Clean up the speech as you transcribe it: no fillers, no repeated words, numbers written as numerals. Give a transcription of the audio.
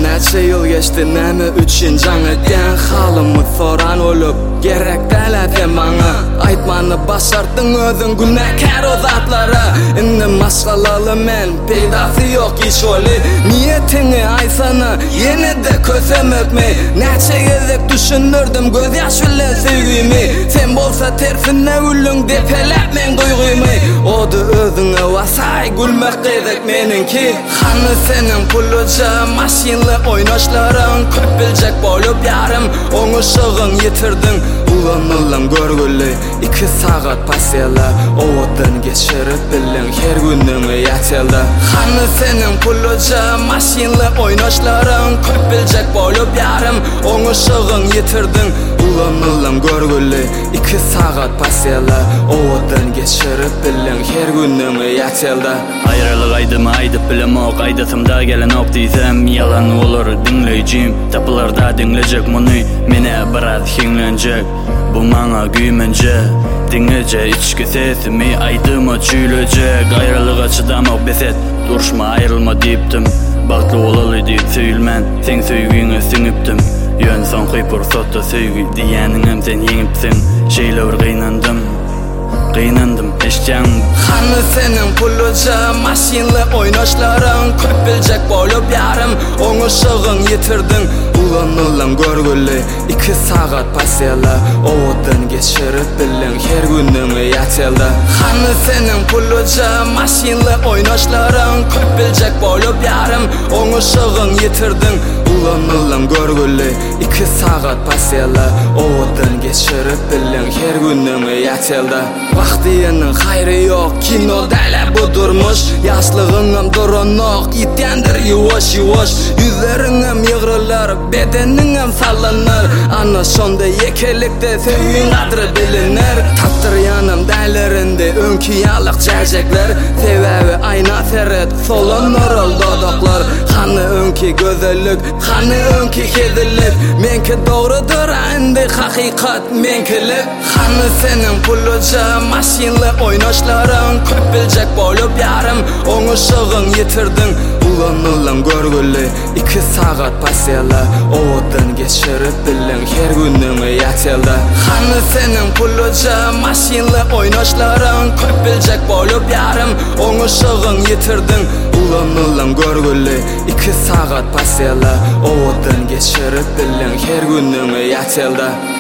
neçe yıl geçti näme üçün жаңы den halımı soran olup gerek deletem bana aytmany başarttın özün günahkar o zatlara indi maskalalı men peydası yok hiç oli niyetini aysana yine de kösem öpmey neçe gezek düşünürdüm göz yaş bilen sevgimi sen bolsa tersine gülün depelep men duyguymy odu özüne vasay gülmek gezek meninki hanı senin puluca maşinli oynaşların köp bilecek bolup yarım onu şığın yitirdin ulanılan görgülü 2 saat pasela ovadan geçirip bilin her gününü yatıldı hanı senin puluca maşinli oynaşların köp bilecek bolup yarım onu şığın yitirdin ulanılan görgülü 2 saat pasela ovadan geçirip bilin her gününü yatıldı ayrılık aydıma aydıp bilemok aydasımda gelen ok diysem yalan olur dinleyeceğim tapılarda dinleyecek bunu mene biraz hinglenecek bu mana güymence dinleyece içki sesimi aydıma çüylecek ayrılığa çıdamak beset duruşma ayrılma deyiptim baklı olalı deyip söyülmen sen söygüyüne singiptim yön son kıypır sotta söygü diyenim sen yengipsin şeyler kıynandım eşcan hanı senin puluca maşinli oynaşların köp bilecek bolup yarım onu şığın yitirdin ulanılan görgülü 2 saat pasela ovadan geçirip bilin her gününü yatıldı hanı senin puluca maşinli oynaşların köp bilecek bolup yarım onu şığın yitirdin ulanılan görgülü 2 saat pasela ovadan geçirip bilin her gününü yatıldı Vaktiyenin hayrı yok kino dele budurmuş yaşlığınım duranok itendir yuvaş yuvaş yüzlerinim yığırlar bedeninem sallanır ana sonda yekelikte sevgin kadri bilinir tattır yanım derlerinde önkiyalık çerçekler sebebi ayna seret solanır dodaklar hanı önki gözellik hanı önki kezillik menki doğrudur indi hakikat menkilik hanı senin puluca maşinli oynaşların köp bilecek bolup yarım onu şığın yitirdin ulanılan görgülü 2 saat pasela ovadan geçirip bilin her gününü yatıldı hanı senin puluca maşinli oynaşların köp bilecek bolup yarım onu şığın yitirdin ulanılan görgülü 2 saat pasela ovadan geçirip bilin her gününü yatıldı